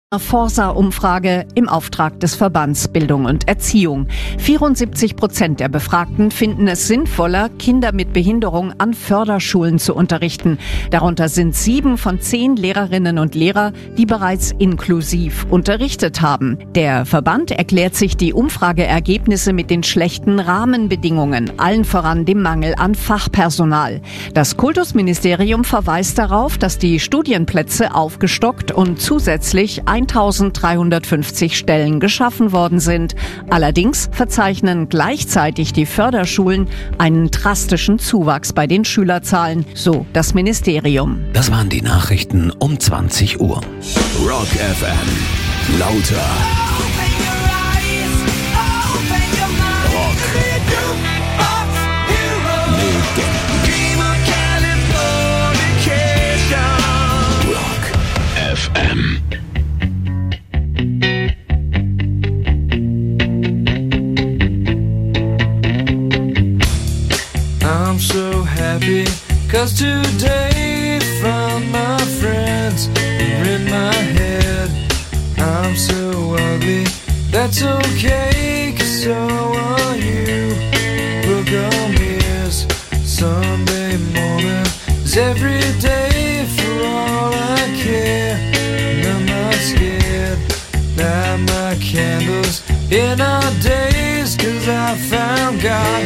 Forsa-Umfrage im Auftrag des Verbands Bildung und Erziehung. 74% der Befragten finden es sinnvoller, Kinder mit Behinderung an Förderschulen zu unterrichten. Darunter sind 7 von 10 Lehrerinnen und Lehrer, die bereits inklusiv unterrichtet haben. Der Verband erklärt sich die Umfrageergebnisse mit den schlechten Rahmenbedingungen, allen voran dem Mangel an Fachpersonal. Das Kultusministerium verweist darauf, dass die Studienplätze aufgestockt und zusätzlich 1350 Stellen geschaffen worden sind. Allerdings verzeichnen gleichzeitig die Förderschulen einen drastischen Zuwachs bei den Schülerzahlen, so das Ministerium. Das waren die Nachrichten um 20 Uhr. Rock FM. Lauter. Rock. Legenden. Rock FM. I'm so happy, 'cause today found my friends are in my head. I'm so ugly, that's okay, 'cause so are you. Look on this Sunday morning is every day for all I care. And I'm not scared, light my candles in our days, 'cause I found God.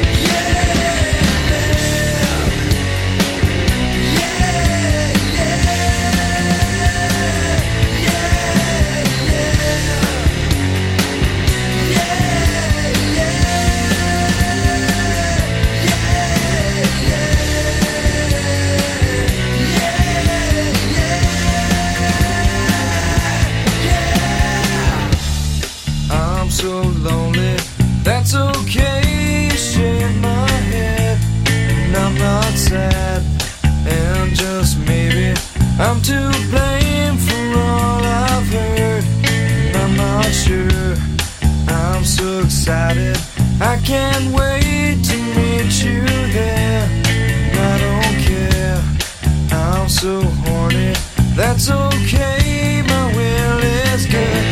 I'm so lonely, that's okay, shake my head, and I'm not sad, and just maybe I'm to blame for all I've heard, and I'm not sure, I'm so excited, I can't wait to meet you there, and I don't care, I'm so horny, that's okay, my will is good.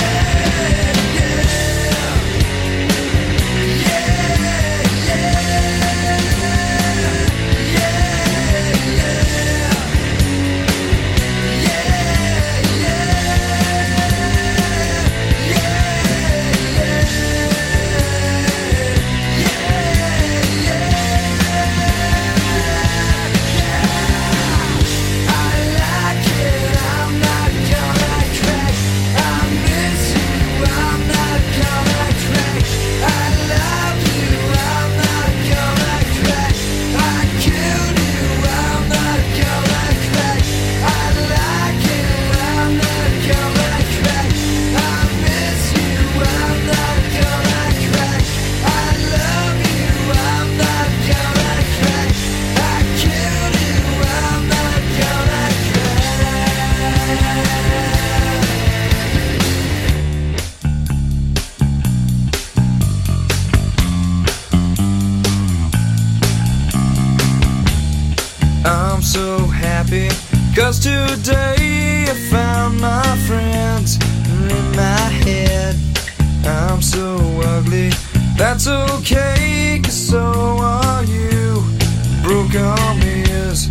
I'm so happy, 'cause today I found my friends in my head. I'm so ugly, that's okay, 'cause so are you. Broke arm is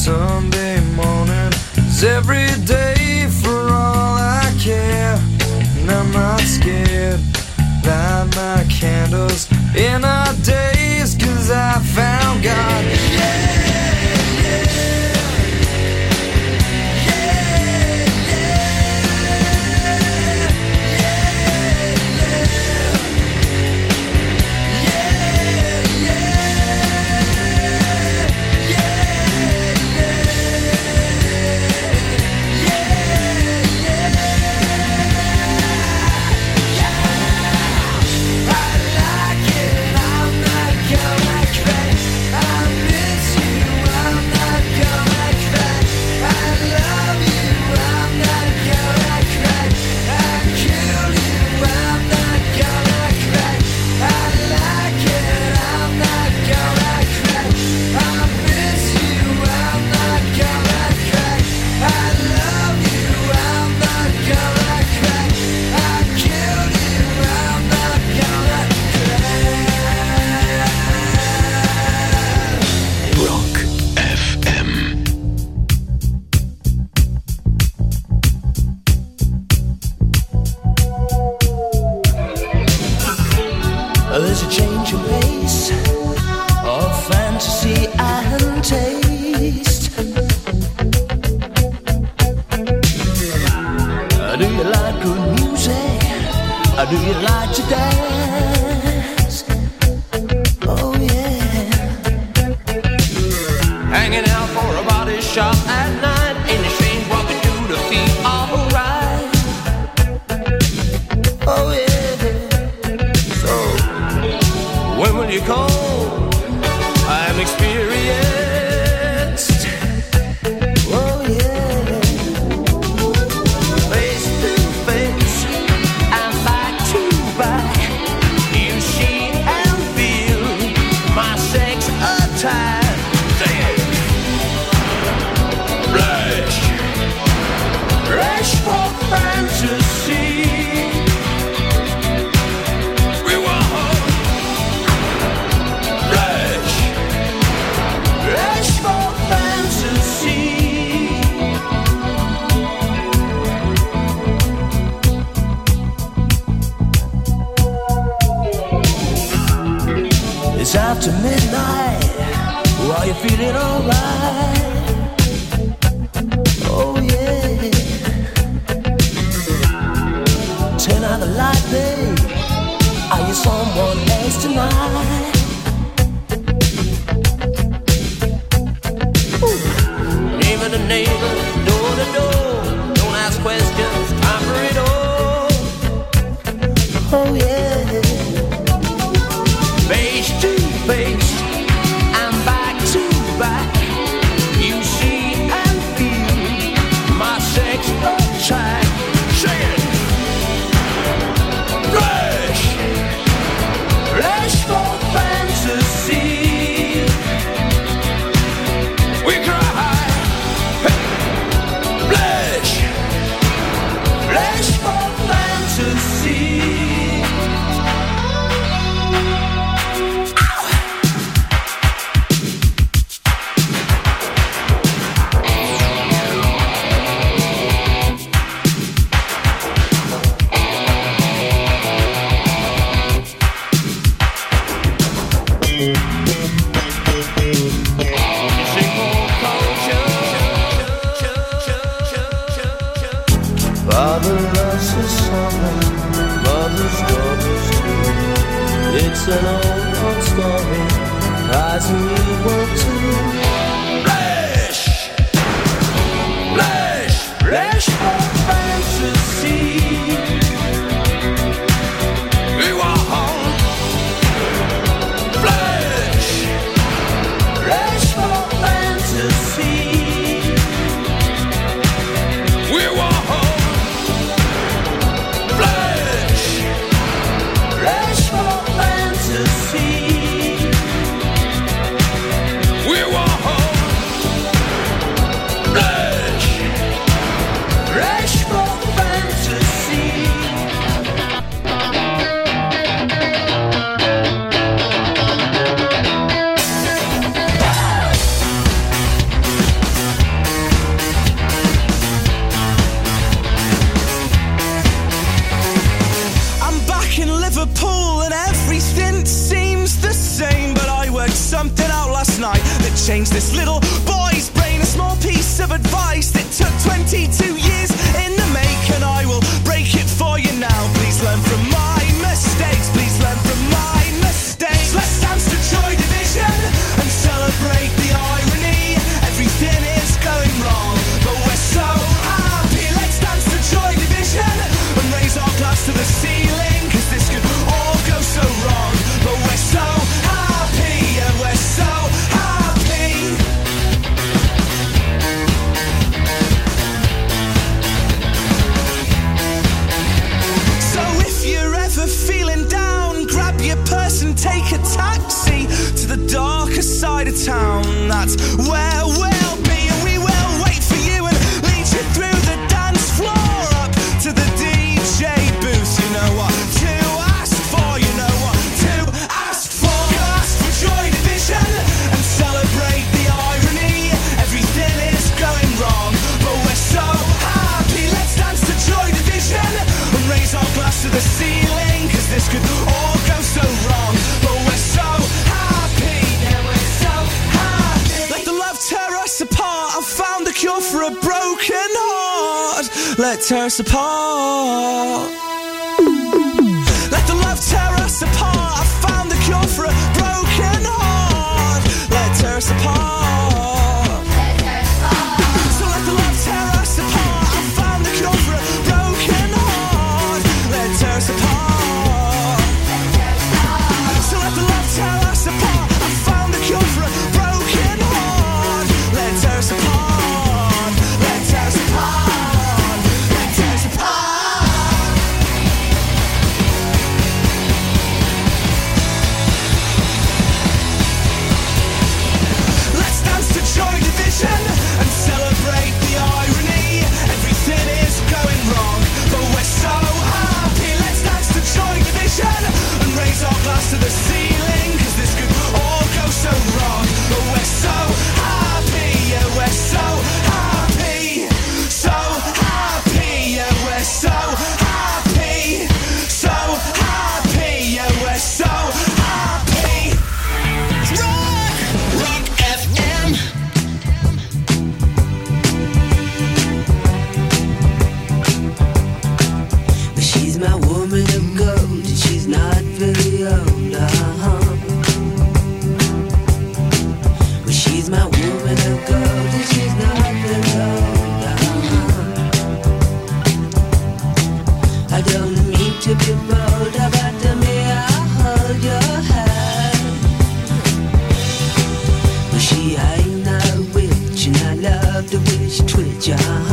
Sunday morning, is every day for all I care. And I'm not scared, light my candles in our days, 'cause I found God. I'm not There's a change in pace of fantasy and taste. Do you like good music? Do you like to dance? Oh yeah. Hanging out for a body shop at night. Ain't it strange what we do to feel alright? Oh yeah. So when will you come? I'm experienced. Oh yeah. Face to face and back to back, you see and feel my sex attack. Rush for fantasy. We want rush for fantasy. It's after midnight. Are you feeling alright? Oh yeah. Turn out the light, babe. Are you someone else tonight? Ooh. Neighbor to neighbor, door to door. Don't ask questions, time for it all. Oh yeah. Face to face and back to back, you see and feel my sex attack. Say it. Rush for fantasy. We cry, hey, rush for fantasy. Father loves his son, mother's daughters too. It's an old story, rising equal to Flash for fantasy. We want Flash for fantasy. We want changed this little boy's brain. A small piece of advice that took 22 years in the make, and I will break it for you now. Please learn from my mistakes. Please learn from my mistakes. Let's dance to Joy Division and celebrate the irony. Everything is going wrong, but we're so happy. Let's dance to Joy Division and raise our glass to the ceiling, 'cause this could all go so wrong, but we're so happy, and we're so happy. So if you're ever feeling down, grab your purse and take a taxi to the darker side of town. That's where we'll be, and we will wait for you and lead you through the dance floor up to the DJ booth. You know what to ask for, you know what to ask for. You ask for Joy Division and celebrate the irony. Everything is going wrong, but we're so happy. Let's dance to Joy Division and raise our glass to the ceiling, 'cause this could all go so wrong, let tear us apart. Let the love tear us apart. I found the cure for a broken heart. Let tear us apart. So let the love tear us apart. I found the cure for a broken heart. Let tear us apart. So let the love tear us apart. I found the cure for a broken heart. Let tear us apart. Let tear us apart. Let tear us apart. Let's dance to Joy Division and celebrate the irony. Everything is going wrong, but we're so happy. Let's dance to Joy Division and raise our glass to the ceiling, 'cause this could all go so wrong. But we're so happy, yeah, we're so happy. So happy, yeah, we're so happy. So happy, yeah, we're so happy. Rock FM. But she's my woman of gold, and she's not very old, But she's my woman of gold, and she's not very old, I don't mean to be bold, but may I hold your hand? But she ain't no witch, and I love the way she twitch,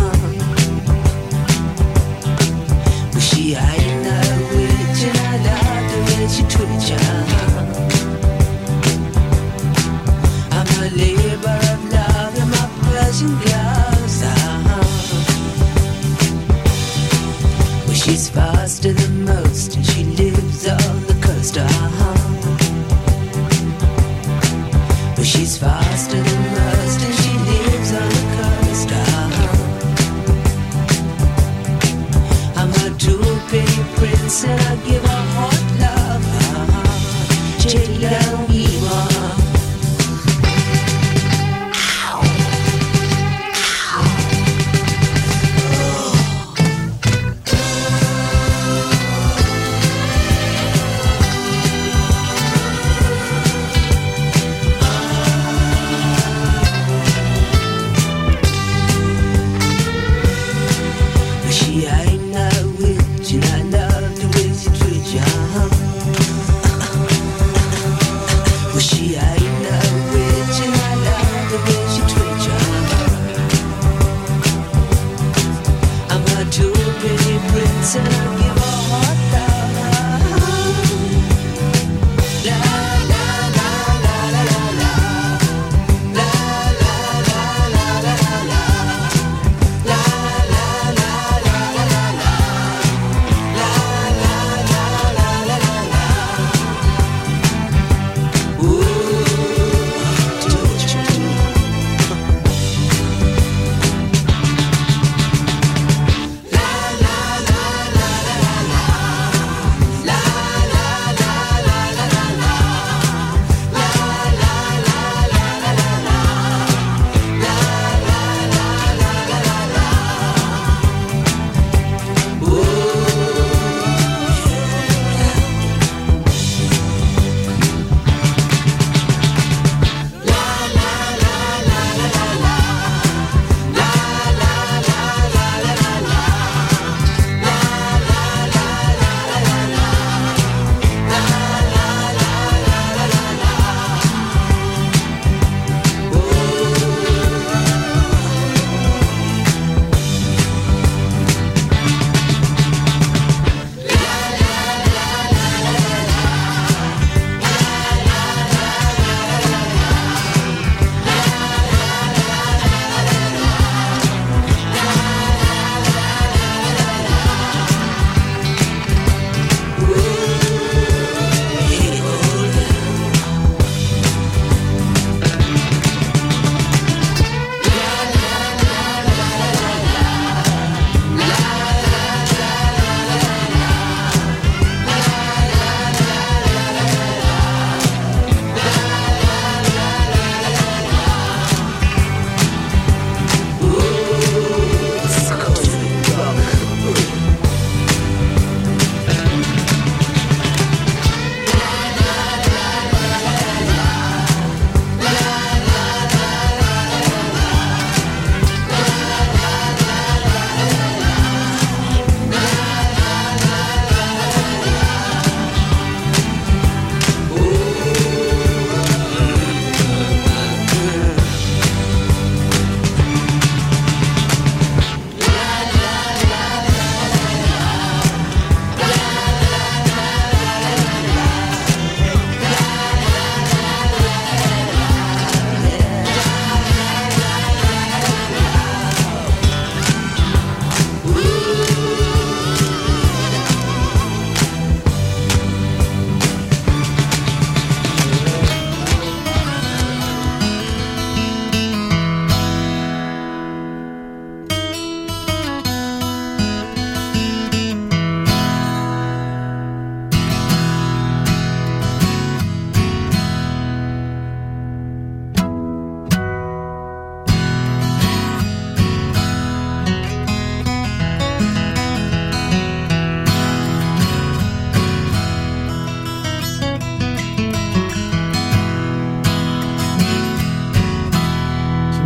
But she ain't no witch, and I love the way she twitch, I'm a labor of love in my Persian gloves, But she's faster than most, and she lives on the coast, But she's faster than most, and she lives on the coast, I'm a two-penny prince, and I give her hot love, Check it out, She ain't no witch, and I love the way she treats you.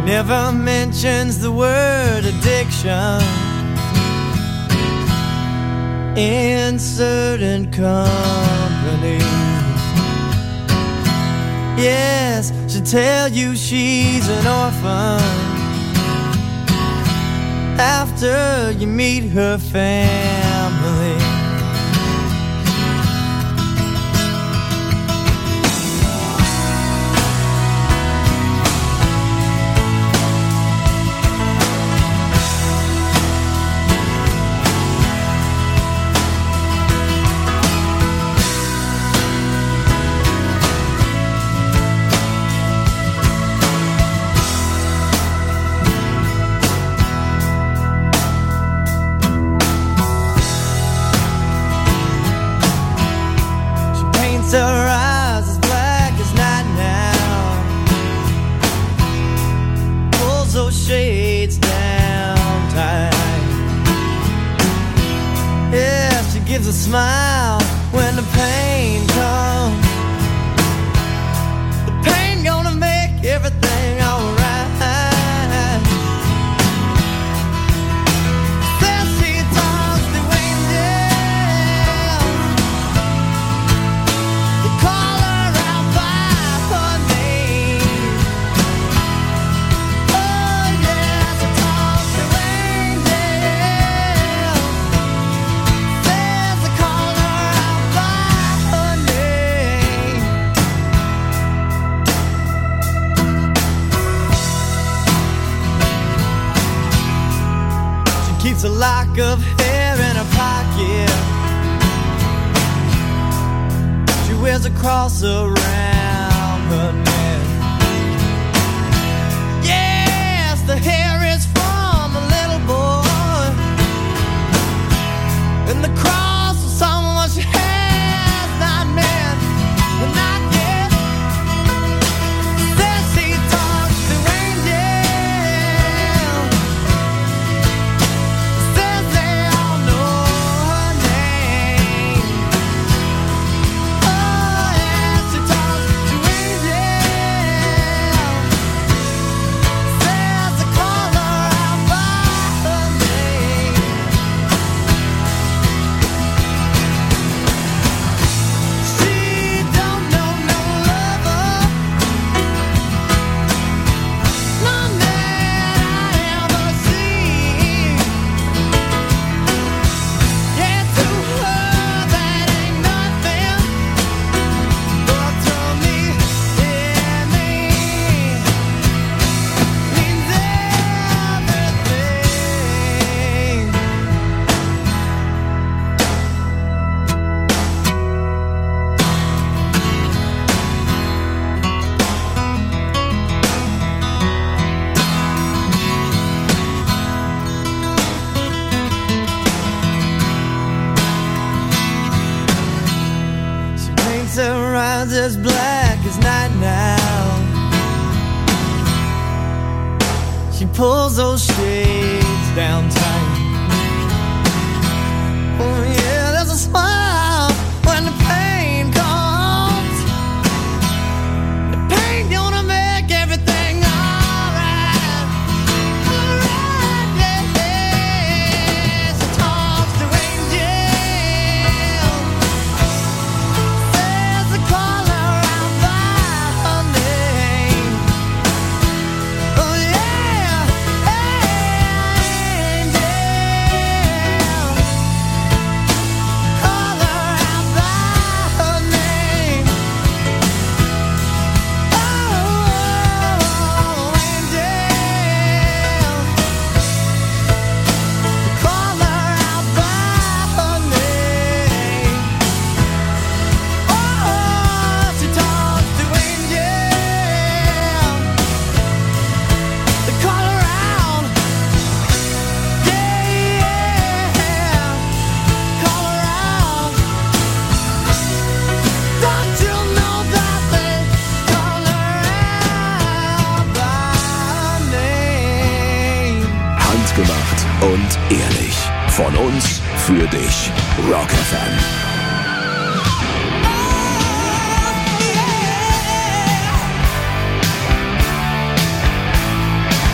never mentions the word addiction in certain company. Yes, she'll tell you she's an orphan after you meet her family. Her eyes as black as night now, pulls those shades down tight. Yeah, she gives a smile when the pain comes. The pain gonna make everything alright. Keeps a lock of hair in her pocket. She wears a cross around her neck. Yes, the hair is from a little boy, and the cross is someone she has not met, but not yet. Says she talks to angels. Says they all know her name. Oh yeah, she talks to angels. Says they call her out by her name. She don't know no lover, none that I ever seen. Yeah, to her that ain't nothing, but to me it means everything. She paints her eyes as black as night now. She pulls those shades down tight. Oh yeah, there's a smile when the pain comes. The pain gonna make everything alright. Alright, yeah, yeah. She talks to angels. Says they call her out by her name. Oh yeah, angels. Call her out by her name. Oh, angels. Call her out by her name. Oh, she talks to angels. They call her out. Yeah, call her out. Don't you know that they call her out by her name? Handgemacht und ehrlich. Von uns für dich. Rock FM. Oh, yeah.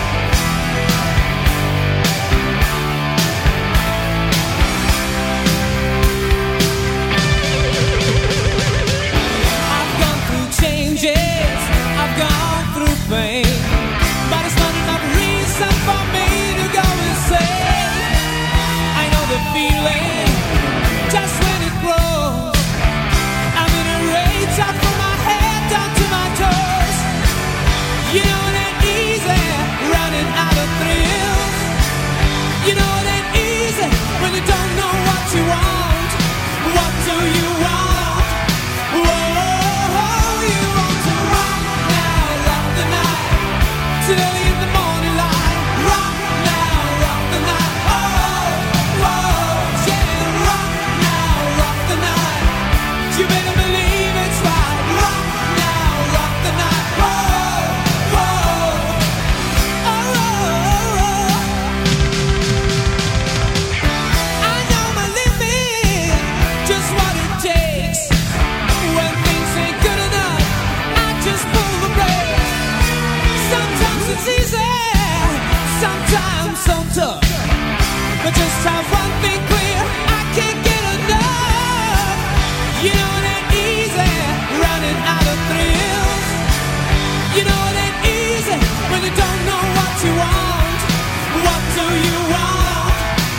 You know it ain't easy when you don't know what you want. What do you want?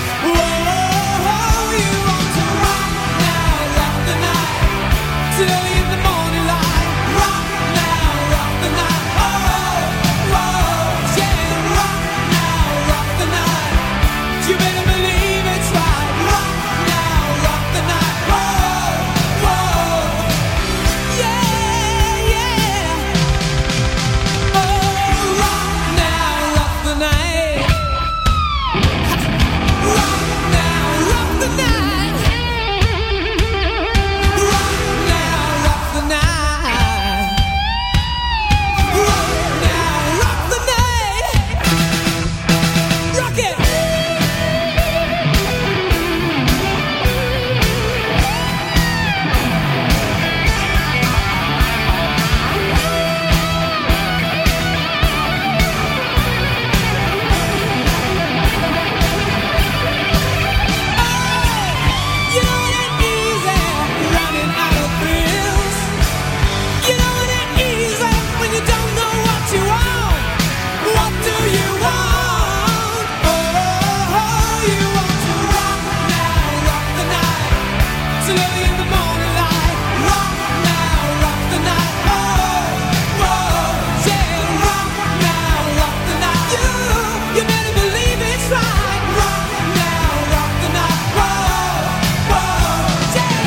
Whoa, you want to rock now, rock the night, till in the morning light. Rock now, rock the night. Oh, whoa, yeah, rock now, rock the night. You better believe it's right. Rock now, rock the night. Whoa, whoa, yeah, yeah. Oh, rock now, rock the night. Rock now, rock the night. Rock now, rock the night. Rock now, rock the night. Rock it. You know it ain't easy running out of thrills. You know it ain't easy when you don't know what you want. What do you want? Oh, you want to rock now, rock the night, till early in the morning light. Rock now, rock the night. Oh, whoa, yeah, rock now, rock the night. You better believe it's right. Rock now, rock the night. Whoa, whoa, yeah.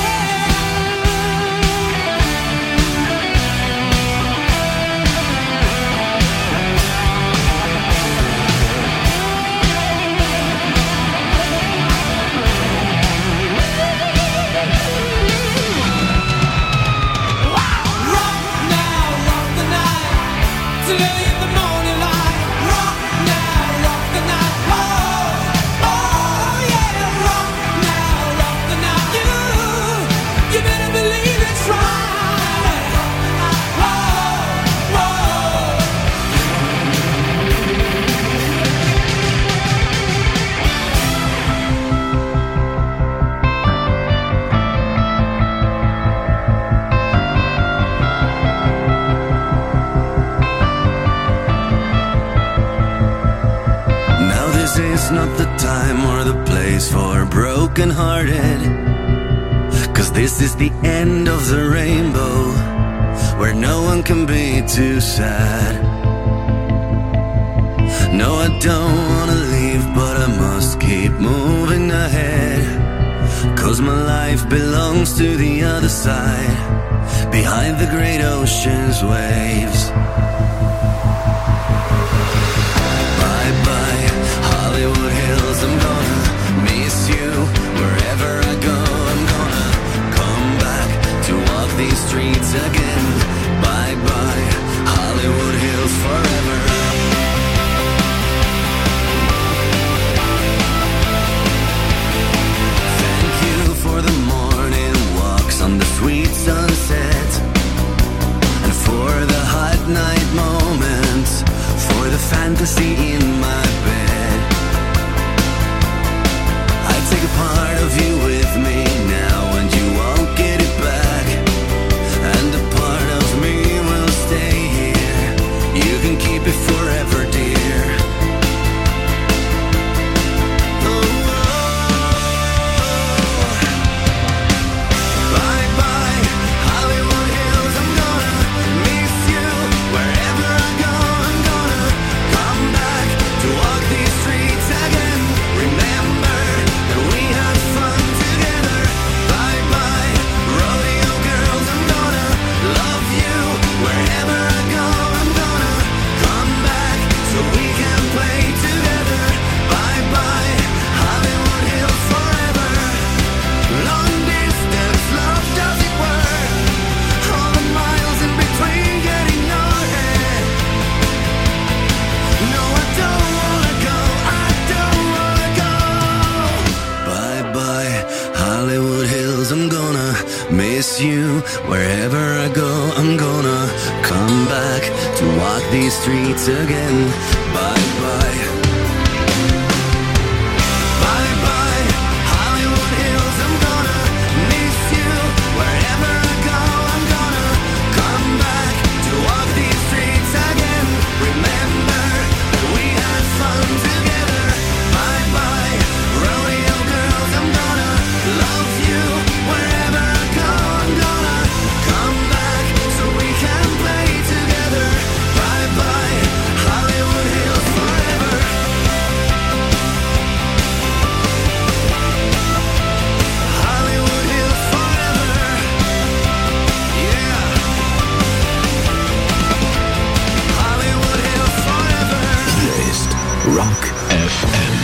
Rock now, rock the night, till early in the morning light. Rock now, rock the night. Oh, yeah, rock now, rock the night. You better believe it's right. Whoa, whoa. Now this is not the time or the place for broken-hearted, 'cause this is the end of the rainbow, where no one can be too sad. No, I don't wanna leave, but I must keep moving ahead, 'cause my life belongs to the other side, behind the great ocean's waves. Bye-bye, Hollywood Hills, I'm gonna miss you. Wherever I go, I'm gonna come back to walk these streets again. Bye-bye, Hollywood Hills, forever. Thank you for the morning walks on the sweet sunset, and for the hot night moments, for the fantasy in my bed. I take a part of you with me now, and you won't get it back, and a part of me will stay here. You can keep it forever, dear. Bye-bye, Hollywood Hills, I'm gonna miss you. Wherever I go, I'm gonna come back to walk these streets again. Remember that we had fun together. Bye-bye, rodeo girls, I'm gonna love you. Wherever I go, I'm gonna come back so we can play together. Bye-bye, Hollywood Hills, forever. Long distance love, does it work? All the miles in between get in your head. No, I don't wanna go, I don't wanna go. Bye-bye, Hollywood Hills, I'm gonna miss you. Wherever I go, I'm gonna come back to walk these streets again. Bye-bye. Bye-bye, Hollywood Hills, I'm gonna miss you. Wherever I go, I'm gonna come back to walk these streets. Rock FM.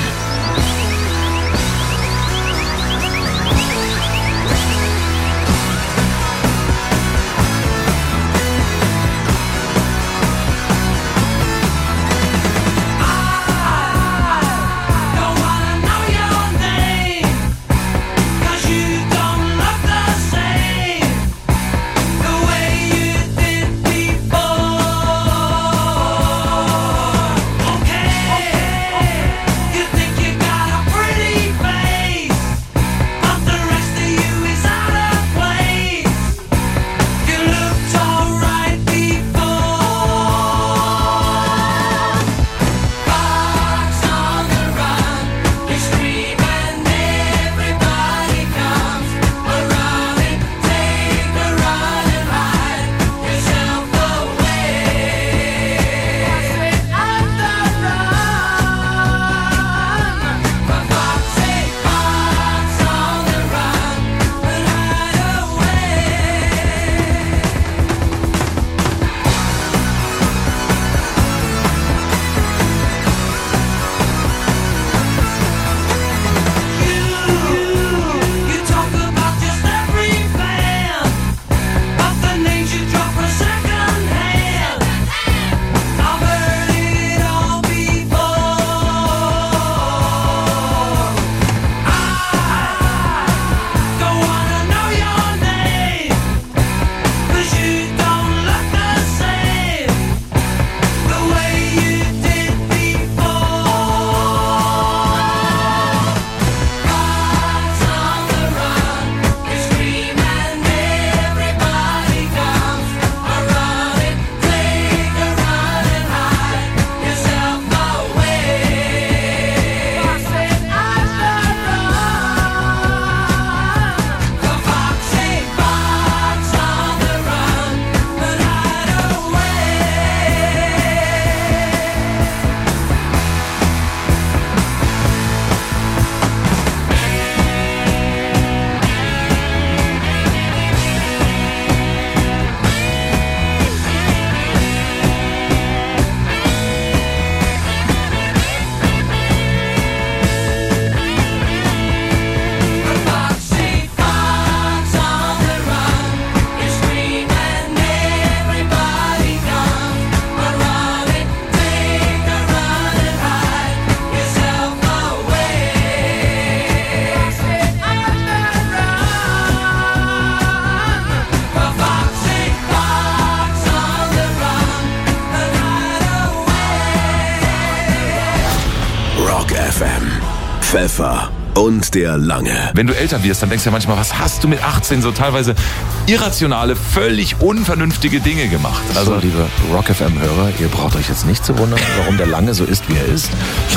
Pfeffer und der Lange. Wenn du älter wirst, dann denkst du ja manchmal, was hast du mit 18 so teilweise irrationale, völlig unvernünftige Dinge gemacht. Also, liebe Rock-FM-Hörer, ihr braucht euch jetzt nicht zu wundern, warum der Lange so ist, wie er ist.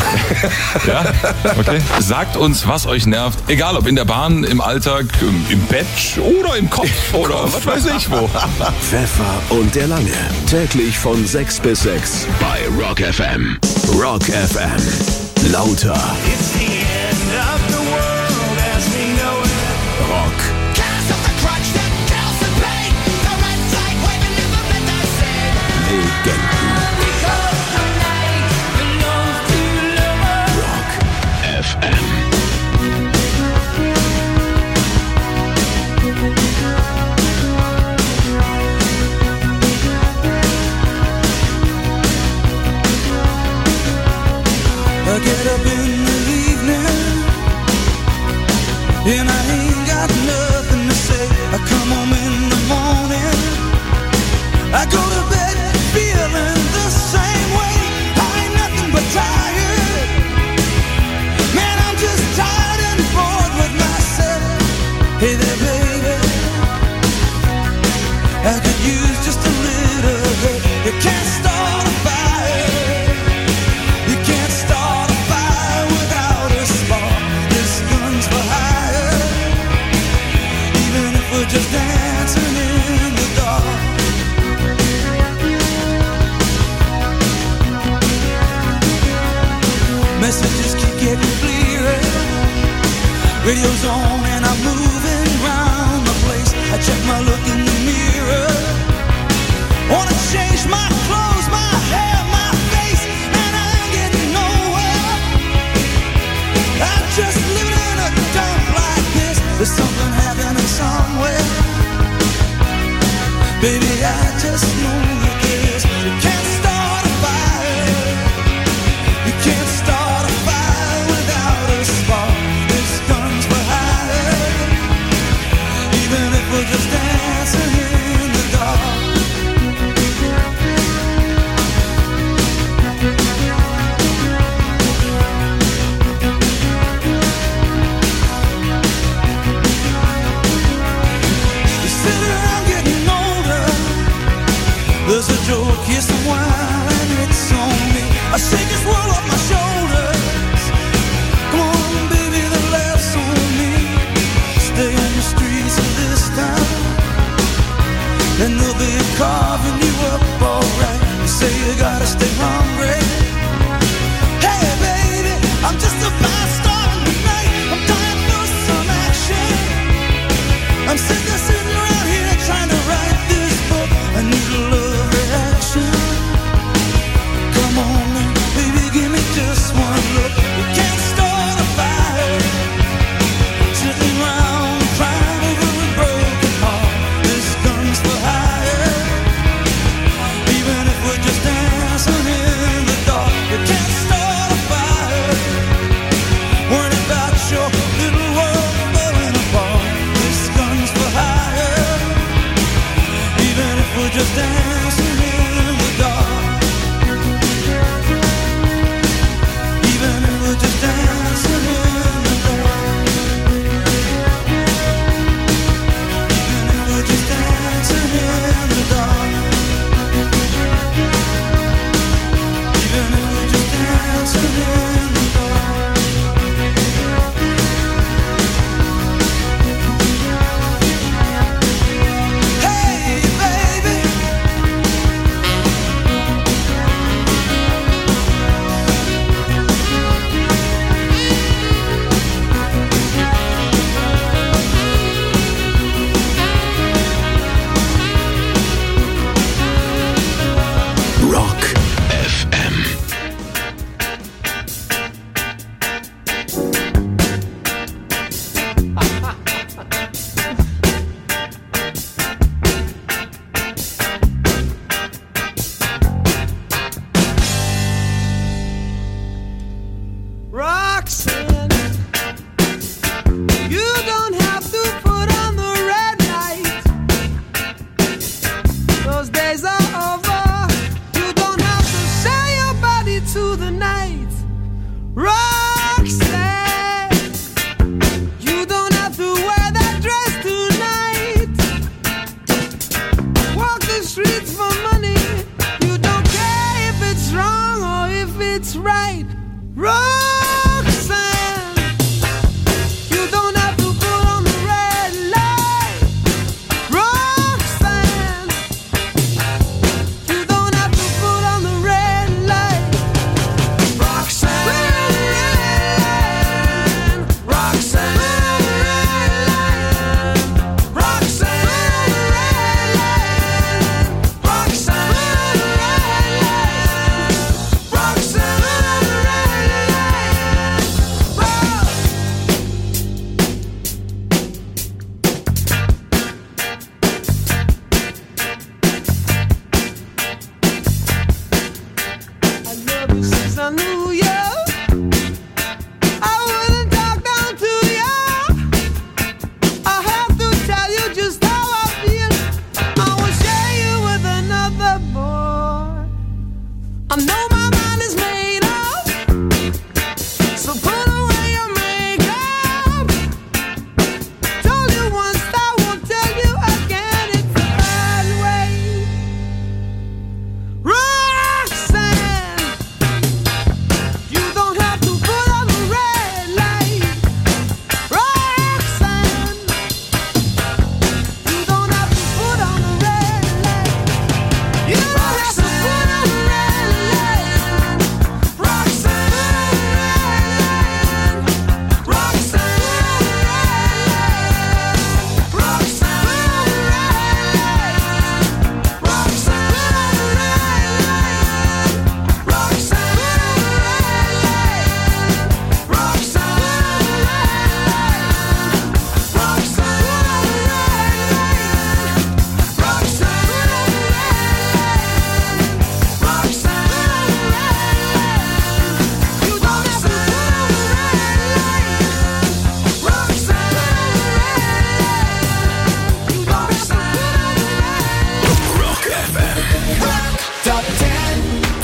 Ja, okay. Sagt uns, was euch nervt. Egal, ob in der Bahn, im Alltag, im Bett oder im Kopf oder was weiß ich wo. Pfeffer und der Lange. Täglich von 6 bis 6 bei Rock FM. Rock FM. Lauter. It's the end of the world as we know it. Rock. Cast off the crutch that kills the pain. The red flag waving never meant I said. Legenden. Because the night belongs to lovers. Rock FM. I get up in the evening and I ain't got nothing to say. I come home in the morning, I go to bed feeling the same way. I ain't nothing but tired. Man, I'm just tired and bored with myself. Hey there, baby, I could use just a little bit. You can't start a fire. You can't start a fire without a spark. This gun's for hire. Even if we're just dancing in the dark. Messages keep getting clearer. Radio's on and I'm moving round the place. I check my look in the mirror. Wanna change my clothes, my hair, my face, and I ain't getting nowhere. I just know that this. You can't start a fire. You can't start a fire without a spark. This gun's for hire. Even if we're just dancing in the dark. There's a joke, here's some wine, and it's on me. I shake this world off my shoulders. Come on, baby, the laughs on me. Stay on the streets of this town, and they'll be carving you up alright. You say you gotta stay hungry. Hey, baby, I'm just a fast star in the night. I'm dying for some action. I'm sitting around here trying to write this book. I need a love reaction. Come on now, baby, give me just one look. You can't start a fire sitting around crying over a broken heart. This gun's for hire.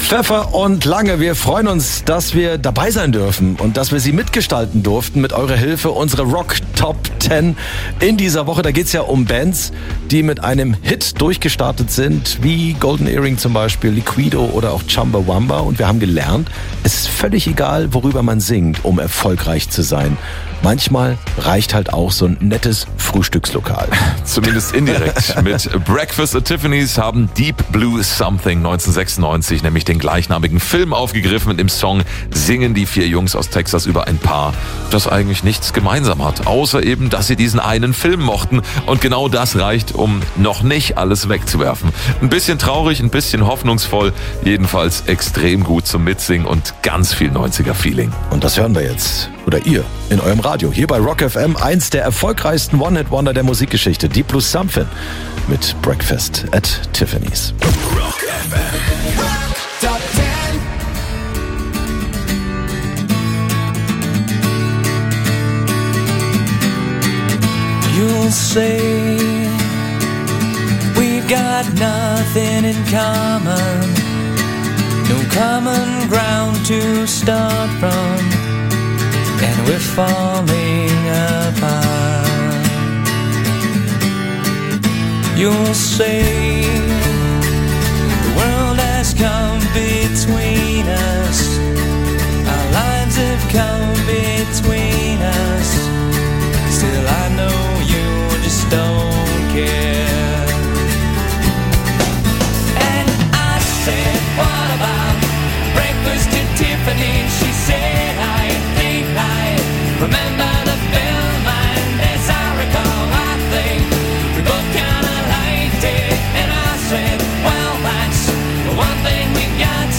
Pfeffer und Lange, wir freuen uns, dass wir dabei sein dürfen und dass wir sie mitgestalten durften mit eurer Hilfe. Unsere Rock Top 10 in dieser Woche, da geht's ja um Bands, die mit einem Hit durchgestartet sind, wie Golden Earring zum Beispiel, Liquido oder auch Chumbawamba. Und wir haben gelernt, es ist völlig egal, worüber man singt, um erfolgreich zu sein. Manchmal reicht halt auch so ein nettes Frühstückslokal. Zumindest indirekt. Mit Breakfast at Tiffany's haben Deep Blue Something 1996 nämlich den gleichnamigen Film aufgegriffen. Mit dem Song singen die 4 Jungs aus Texas über ein Paar, das eigentlich nichts gemeinsam hat. Außer eben, dass sie diesen einen Film mochten. Und genau das reicht, um noch nicht alles wegzuwerfen. Ein bisschen traurig, ein bisschen hoffnungsvoll. Jedenfalls extrem gut zum Mitsingen und ganz viel 90er-Feeling. Und das hören wir jetzt. Oder ihr in eurem Radio. Hier bei Rock FM, eins der erfolgreichsten One-Hit-Wonder der Musikgeschichte. Deep Blue Something mit Breakfast at Tiffany's. Rock FM. Top 10. You'll say we've got nothing in common, no common ground to start from, and we're falling apart. You'll say the world has come between us, our lives have come between us. Still I know you just don't care. And I said, what about breakfast at Tiffany's? She said, I think I remember the film, and as I recall, I think we both kinda liked it. And I said, well, that's the one thing we got.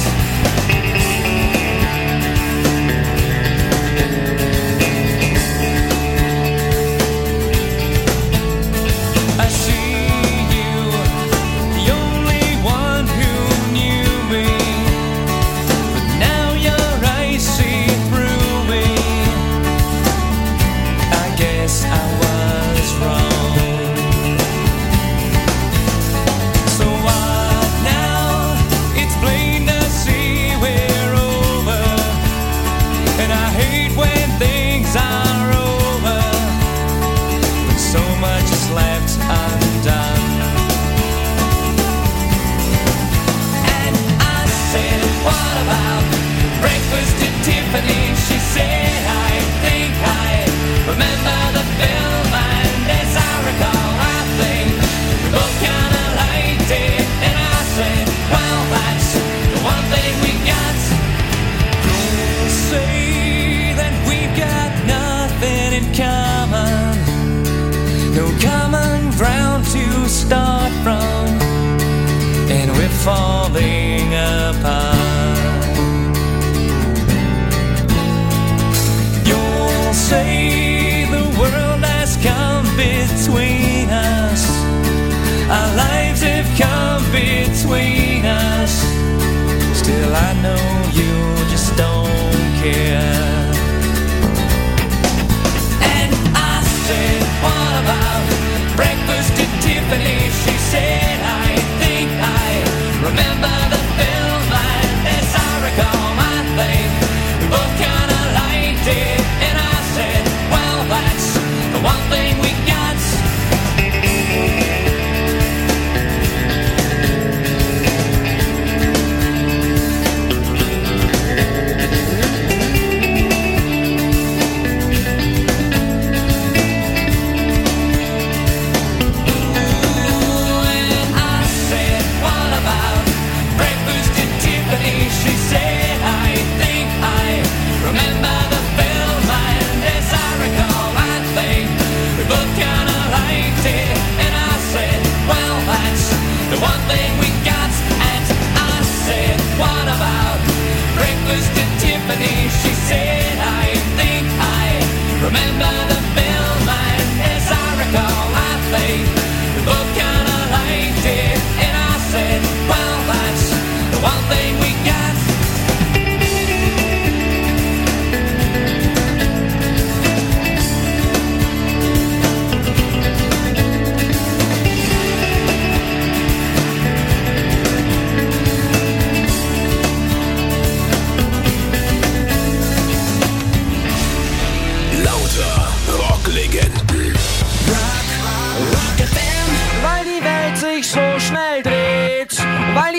I see you, the only one who knew me, but now your eyes see through me. I guess I was wrong. So what now? It's plain to see we're over, and I hate when things are over, when so much is left undone. And I said, what about breakfast at Tiffany's? She said, I think I remember the film, and as I recall, I think we both kinda liked it. And I said, well, that's the one thing we got. Don't say that we've got nothing in common, no common ground to start from, and we're falling apart. You'll say the world has come between us, our lives have come between us. Still I know you just don't care. And I said, what about breakfast at Tiffany's? She said, I think I remember the film, and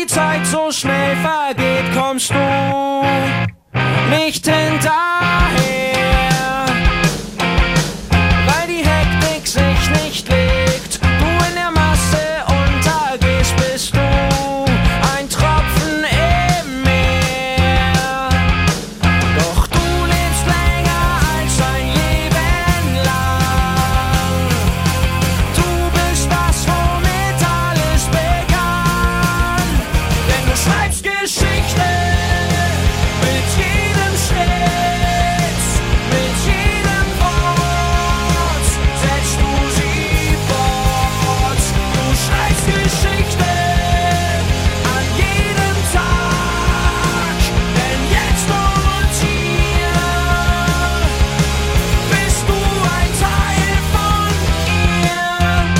Zeit so schnell vergeht, kommst du nicht hinterher, weil die Hektik sich nicht legt, du in der Masse untergehst, bist du ein Tropfen im Meer. Doch du lebst länger als ein Leben lang. Du bist das, womit alles begann, denn du schreibst Geschichte mit jedem Schritt, mit jedem Wort setzt du sie fort. Du schreibst Geschichte an jedem Tag, denn jetzt und hier bist du ein Teil von ihr.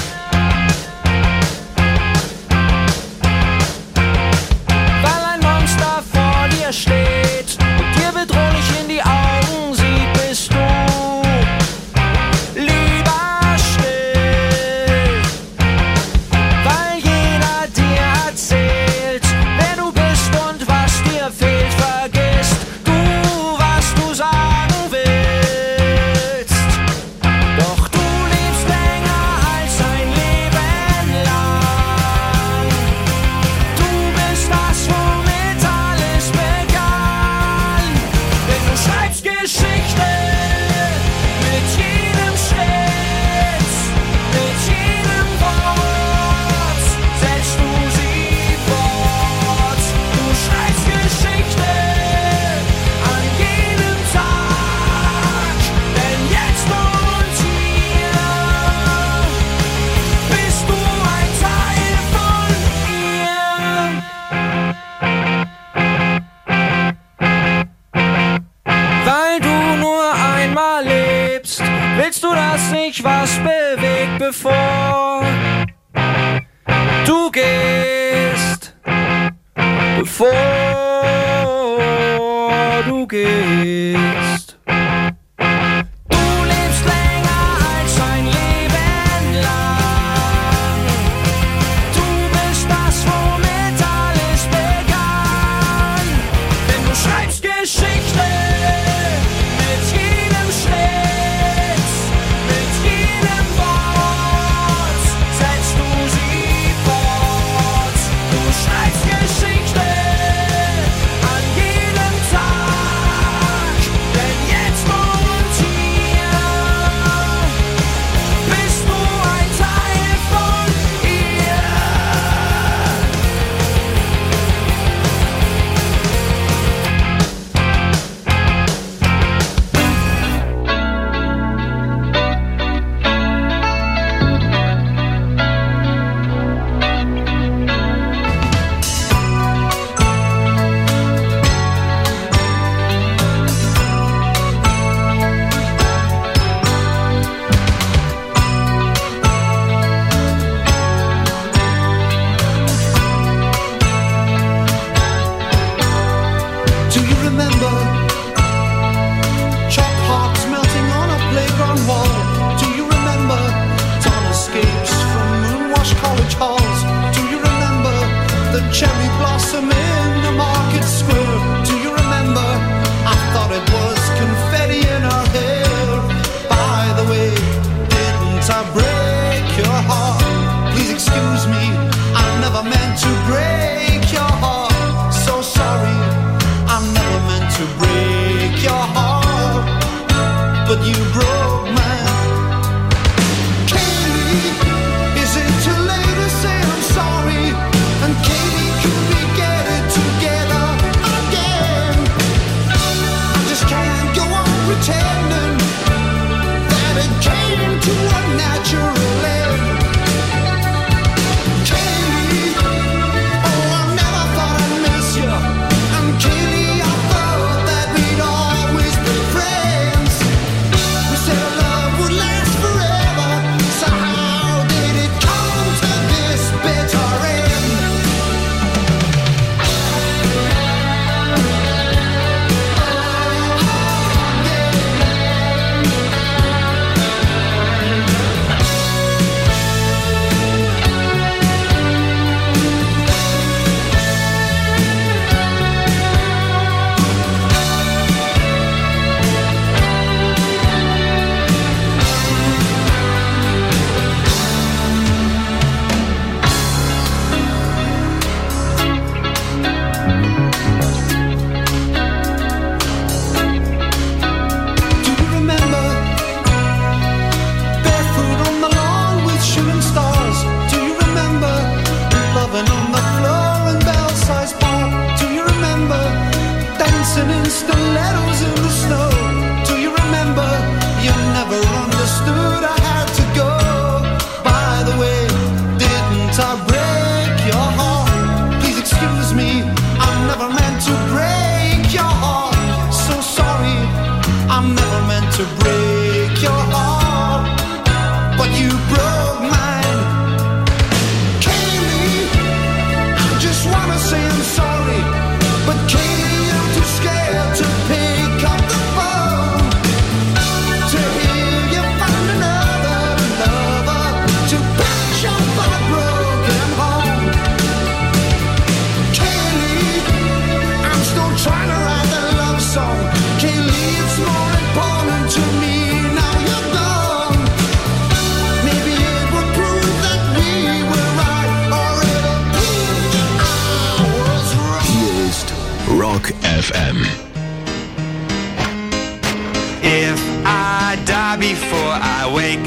Weil ein Monster vor dir steht und dir bedrohlich in die Augen sieht, bist du lieber still. Weil jeder dir erzählt, wer du bist und was dir fehlt, vergisst du, was du sagen willst. Doch du lebst länger als ein Leben lang. Du bist das, womit alles begann, denn du schreibst Geschichte mit jedem Schritt, mit jedem Wort setzt du sie fort. Du schreibst Geschichte an jedem Tag, denn jetzt und hier bist du ein Teil von ihr. Weil du nur einmal lebst, willst du, dass sich was bewegt, bevor du gehst. Bevor du gehst. Du lebst länger als ein Leben lang. Du bist das, womit alles begann, denn du schreibst Geschichte mit jedem Schritt, mit jedem Wort setzt du sie fort. Du schreibst Geschichte an jedem Tag, denn jetzt und hier bist du ein Teil von ihr. Do you remember chalk hearts melting on a playground wall? Do you remember torn escapes from moonwashed college halls? Do you remember the cherry blossom in the market square? Do you remember I thought it was confetti in her hair? By the way, didn't I break your heart? Please excuse me, I never meant to break your heart. So sorry, I never meant to break your heart, but you broke mine. Katie, is it too late to say I'm sorry? And Katie, could we get it the stilettos in the snow. Do you remember? You never understood. I had to go. By the way, didn't I break your heart? Please excuse me, I never meant to break your heart. So sorry, I never meant to break your heart, but you broke mine. Kaylee, I just wanna say I'm sorry, but Kaylee, I'm too scared to pick up the phone. To hear you find another lover to patch up our broken home. Kaylee, I'm still trying to write that love song. Kaylee, it's more important to me now you're gone. Maybe it will prove that we were right, or it'll prove I was wrong. Hier ist Rock FM. If I die before I wake,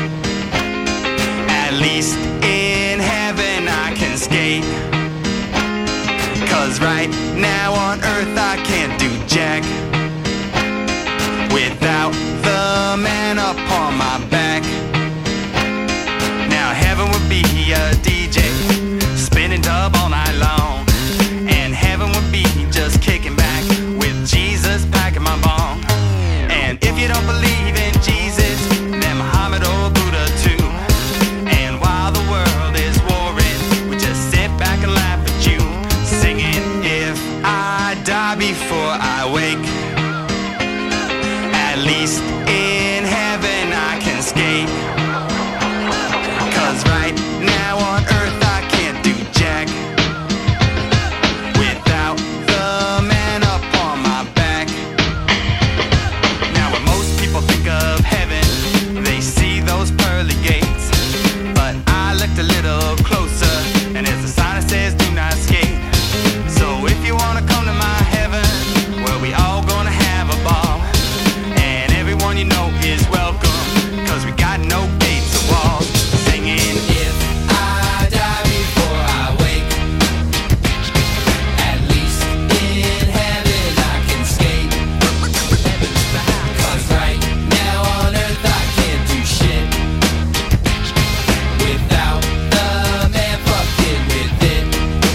at least in heaven I can skate. 'Cause right now on earth I can't do jack without the man upon my back. Now heaven would be a DJ spinning dub all night long, and heaven would be just kicking back with Jesus packing my bong. And if you don't believe in Jesus, then Muhammad or Buddha too. And while the world is warring, we just sit back and laugh at you, singing, if I die before I wake, at least in heaven I can skate. 'Cause right now on earth I can't do jack without the man upon my back. Now when most people think of heaven, they see those pearly gates, but I looked a little closer, and there's a sign that says do not skate. So if you wanna come to my heaven, well, we all gonna have a ball, and everyone you know is welcome, 'cause we got no gates or walls, singing, if I die before I wake, at least in heaven I can skate. 'Cause right now on earth I can't do shit without the man fucking with it.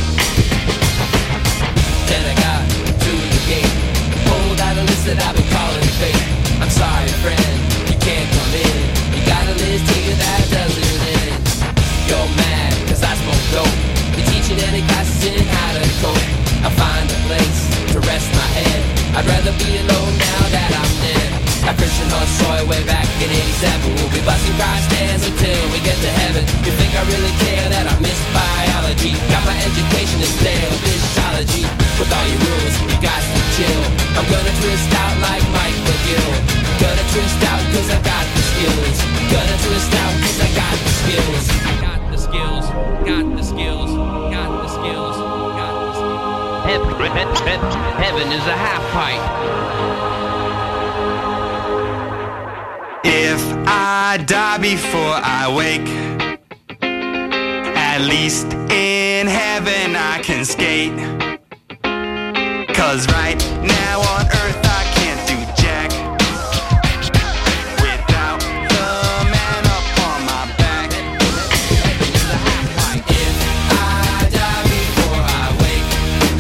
Then I got to the gate, pulled out a list that I've been calling fake. I'm sorry friend, you can't come in. You got a list here that doesn't end. You're mad 'cause I smoke dope. You're teaching any classes in how to cope. I find a place to rest my head. I'd rather be alone now that I'm dead. That Christian horse soy way back in 87. We'll be busting Christ hands until we get to heaven. You think I really care that I missed biology? Got my education in stale physiology. With all your rules, you got to chill. I'm gonna twist out like Mike McGill. Gonna twist out 'cause I got the skills. Gonna twist out 'cause I got the skills. Got the skills, got the skills, got the skills, got the skills. Heaven is a half pipe. If I die before I wake, at least in heaven I can skate. 'Cause right now on earth I can't do jack without the man upon my back. If I die before I wake,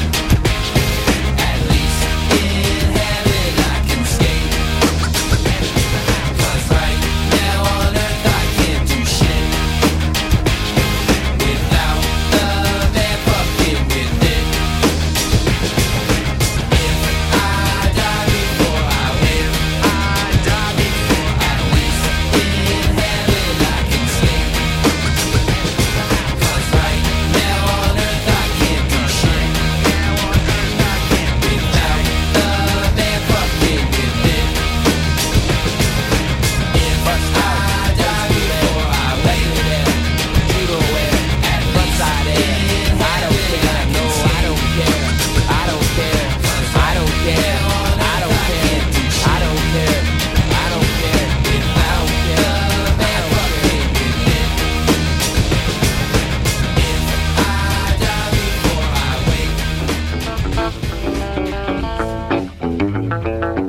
at least in heaven I can skate. 'Cause right now on earth I can't do shit without the man fucking with it. If I die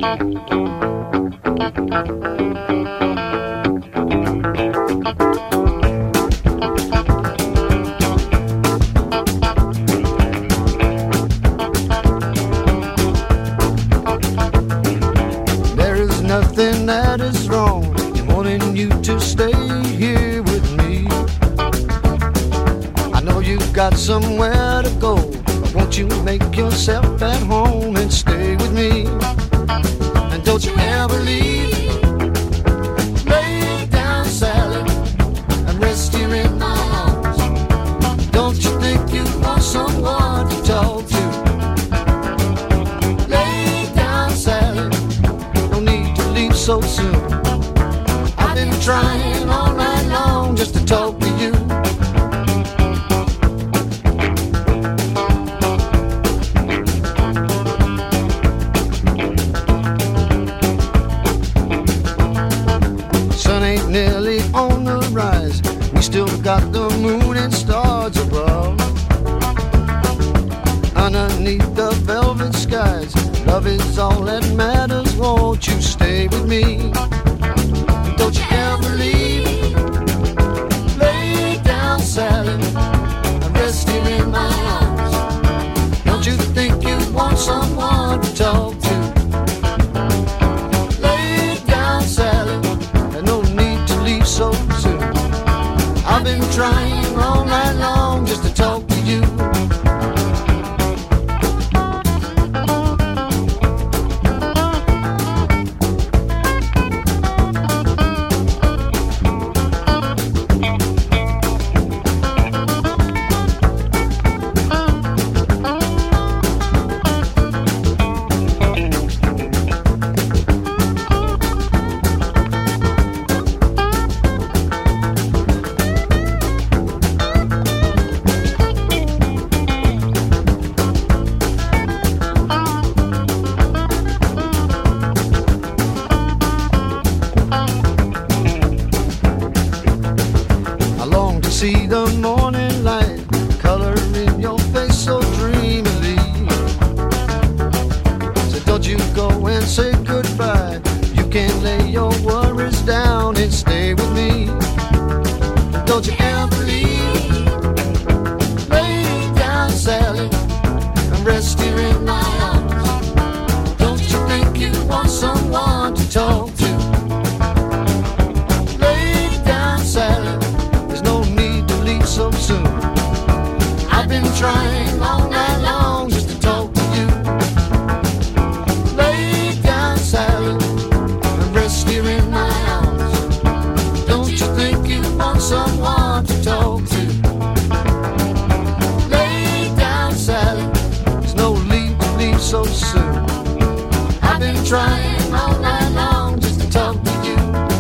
There is nothing that is wrong in wanting you to stay here with me. I know you've got somewhere to go, but won't you make yourself at home and stay with me? And don't you ever leave. Lay down, Sally, and rest here in my arms. Don't you think you want someone to talk to? Lay down, Sally, no need to leave so soon. I've been trying all night long just to talk to you. Sun ain't nearly on the rise. We still got the moon and stars above. Underneath the velvet skies, love is all that matters. Won't you stay with me? Don't you ever leave. Lay down, Sally, and rest here in my arms. Don't you think you want someone to talk to? Lay down, Sally, and no need to leave so soon. I've been trying all night long just to talk to you. I long to see the morning light color in your face so dreamily. So don't you go and say goodbye. You can lay your worries down and stay with me. Don't you ever leave. Lay down, Sally, and rest here in my arms. Don't you think you want someone to talk to? Lay down, Sally, there's no need to leave so soon. I've been trying all night long just to talk to you. Lay down, Sally, and rest here in my arms. Don't you think you want someone to talk to? Lay down, Sally, there's no need to leave so soon. I've been trying all night long just to talk to you.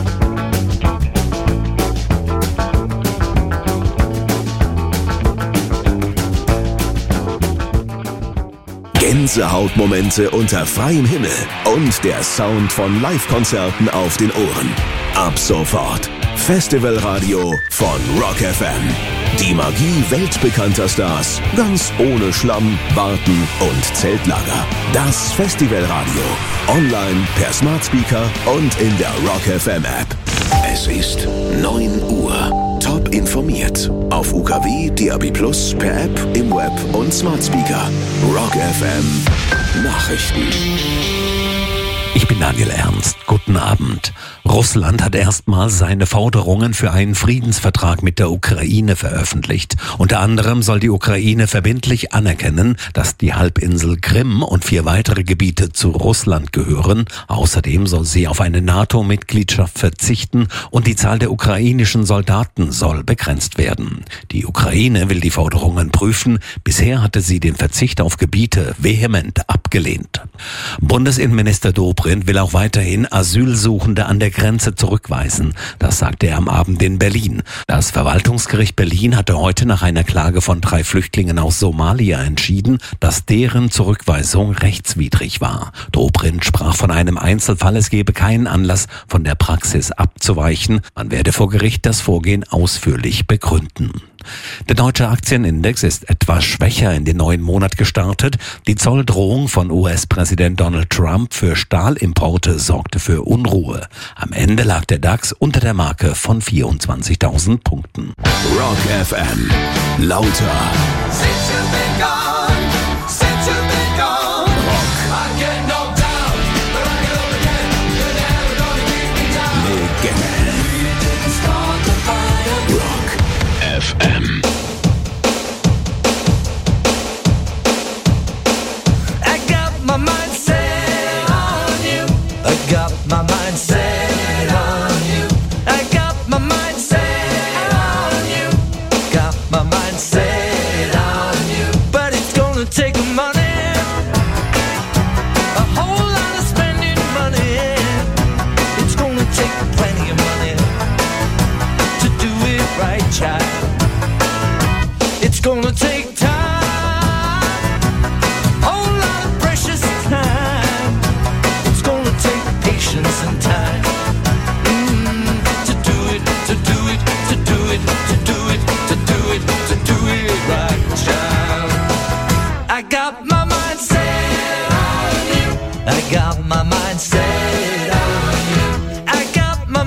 Gänsehautmomente unter freiem Himmel und der Sound von Live-Konzerten auf den Ohren. Ab sofort Festivalradio von Rock FM. Die Magie weltbekannter Stars, ganz ohne Schlamm, Warten und Zeltlager. Das Festivalradio. Online, per Smart Speaker und in der Rock FM App. Es ist 9 Uhr. Top informiert. Auf UKW, DAB+, per App, im Web und Smart Speaker. Rock FM Nachrichten. Ich bin Daniel Ernst. Guten Abend. Russland hat erstmals seine Forderungen für einen Friedensvertrag mit der Ukraine veröffentlicht. Unter anderem soll die Ukraine verbindlich anerkennen, dass die Halbinsel Krim und 4 weitere Gebiete zu Russland gehören. Außerdem soll sie auf eine NATO-Mitgliedschaft verzichten und die Zahl der ukrainischen Soldaten soll begrenzt werden. Die Ukraine will die Forderungen prüfen. Bisher hatte sie den Verzicht auf Gebiete vehement abgelehnt. Bundesinnenminister Dobrindt will auch weiterhin Asylsuchende an der Grenze zurückweisen. Das sagte er am Abend in Berlin. Das Verwaltungsgericht Berlin hatte heute nach einer Klage von 3 Flüchtlingen aus Somalia entschieden, dass deren Zurückweisung rechtswidrig war. Dobrindt sprach von einem Einzelfall, es gebe keinen Anlass, von der Praxis abzuweichen. Man werde vor Gericht das Vorgehen ausführlich begründen. Der deutsche Aktienindex ist etwas schwächer in den neuen Monat gestartet. Die Zolldrohung von US-Präsident Donald Trump für Stahlimporte sorgte für Unruhe. Am Ende lag der DAX unter der Marke von 24.000 Punkten. Rock FM. Lauter. Since you've been gone, since you've been gone, I get knocked down, but I get up again. You're never gonna keep me down. Legende. We didn't start the fire. Rock FM. I got my mind set on you. I got my mind set on you. I got my mind set on you. Got my mind set on you. But it's gonna take money, a whole lot of spending money. It's gonna take plenty of money to do it right, child. It's gonna take time. And time to do it, to do it, to do it, to do it, to do it, to do it right, child. I got my mind set on you. I got my mind set